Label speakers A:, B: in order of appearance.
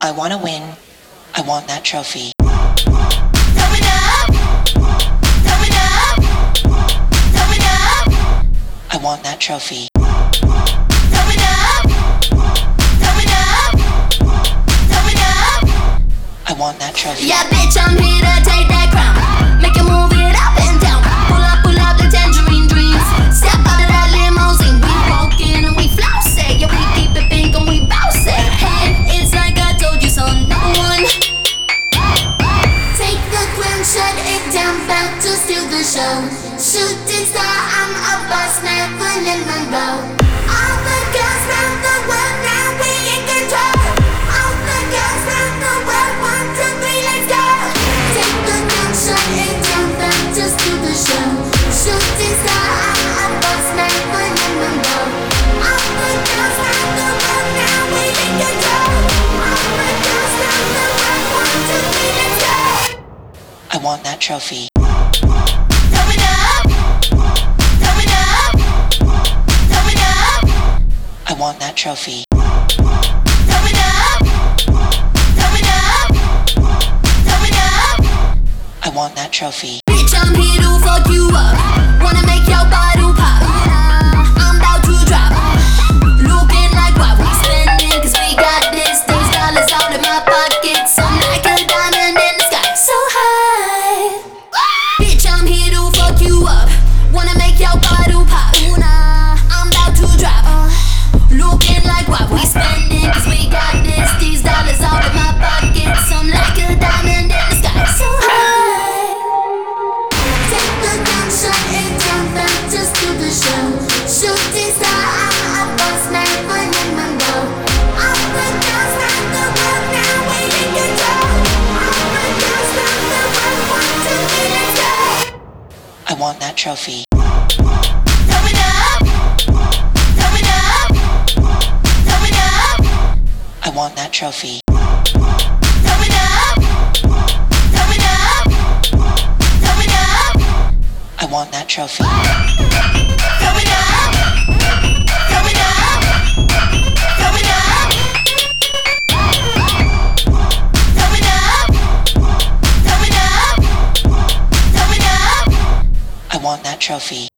A: I wanna win. I want that trophy.
B: Throw it up, throw it up, throw it up.
A: I want that trophy.
B: Throw it up, throw it up, throw it up.
A: I want that trophy.
B: Yeah, bitch, I'm here to take that crown. Make you move it up and down. Pull up the tangerine dreams. Step out of that limousine. We walk in and we flouse it. Yeah, we keep it pink and we bounce it. Hey, it's like I told you so, no one. Take the crown, shut it down, bout to steal the show. Shooting star, I'm a boss, Marilyn Monroe. All the girls round the world, now we in control. All the girls round the world, 1, 2, 3, let's go. Take the crown, shut it down, bout to steal the show. Shooting star, I'm a boss, Marilyn Monroe. All the girls round the world, now we in control. All the girls round the world, 1, 2, 3, let's go.
A: I want that trophy.
B: Throw it up, throw it up, throw it up.
A: I want that trophy.
B: Throw it up, throw it up, throw it up.
A: I want that trophy.
B: Bitch, I'm here to fuck you up. Wanna make your bottle pop. I'm about to drop. Looking like what we spending, cause we got this. These dollars out in my pockets. I'm like a diamond in the sky, so high. Bitch, I'm here to fuck you up. Wanna make your bottle pop. I'm about to drop. Looking like what we spending, cause we got this. These dollars out in my pockets. I'm like a diamond in the sky, so high. Take the gun, shut it down, back just to the show. Shooting star, I'm a boss, Marilyn Monroe. All the girls round the world, now we in control. All the girls round the world, 1, 2, 3, let's go.
A: I want that trophy.
B: Throw it up, throw it up, throw it up.
A: I want that trophy.
B: Throw it up, throw it up, throw it up.
A: I want that trophy.
B: Throw it up, throw it up, throw it up. Throw it up, throw it up, throw it up.
A: I want that trophy.